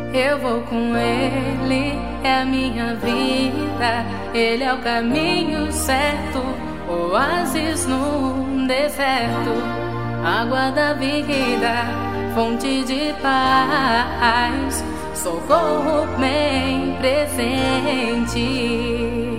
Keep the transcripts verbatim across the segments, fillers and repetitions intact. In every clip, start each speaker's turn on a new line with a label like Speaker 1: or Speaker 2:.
Speaker 1: Eu vou com Ele, é a minha vida. Ele é o caminho certo, oásis no deserto, água da vida, fonte de paz, socorro bem presente.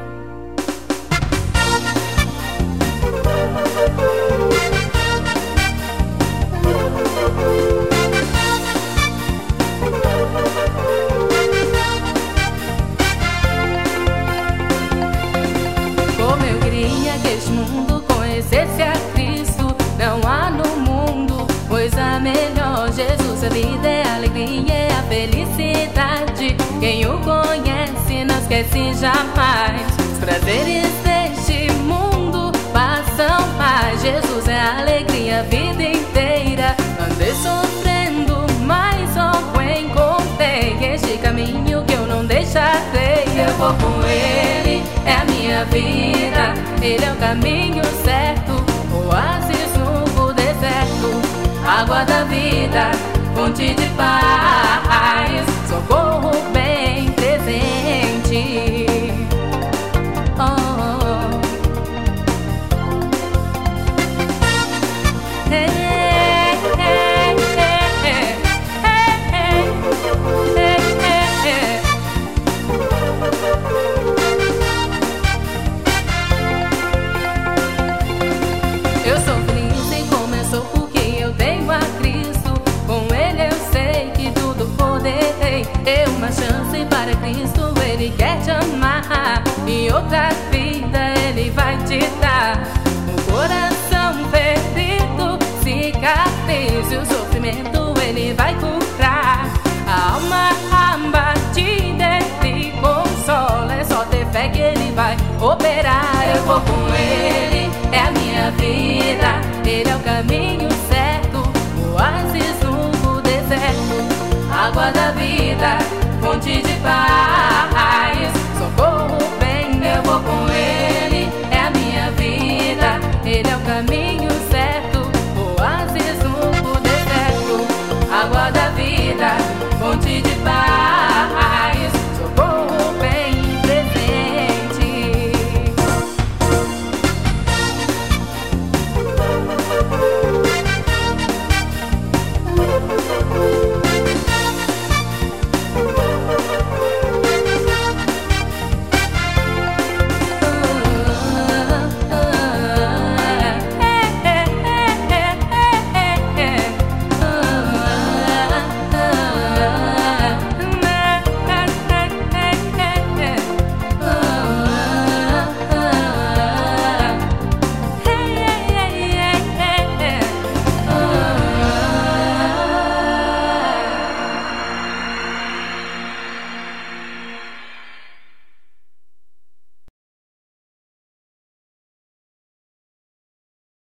Speaker 1: Como eu queria que este mundo conhecesse a Cristo. Não há no mundo coisa melhor. Jesus, a vida é a alegria, é a felicidade. Quem o conhece não esquece jamais. Os prazeres deste mundo passam mais. Jesus é a alegria a vida inteira. Andei sofrendo, mas só encontrei este caminho que eu não deixarei. Eu vou com Ele, é a minha vida. Ele é o caminho certo, oásis no deserto, água da vida, fonte de paz, socorro bem presente. Oh, oh, oh. Hey, hey, hey, hey, hey, hey, hey, hey. Eu sou feliz em começou porque eu tenho a Cristo. Com Ele eu sei que tudo poderei. É uma chance para Cristo, Ele quer te amar. E outra vida Ele vai te dar. O coração perdido, cicatriz e o sofrimento Ele vai curar. A alma abatida Ele consola. É só ter fé que Ele vai operar. Eu vou com Ele, é a minha vida. Ele é o caminho certo, oásis no deserto, água da vida, fonte de paz, socorro bem. Eu vou com Ele, é a minha vida. Ele é o caminho certo, oásis no deserto, água da vida, fonte de paz.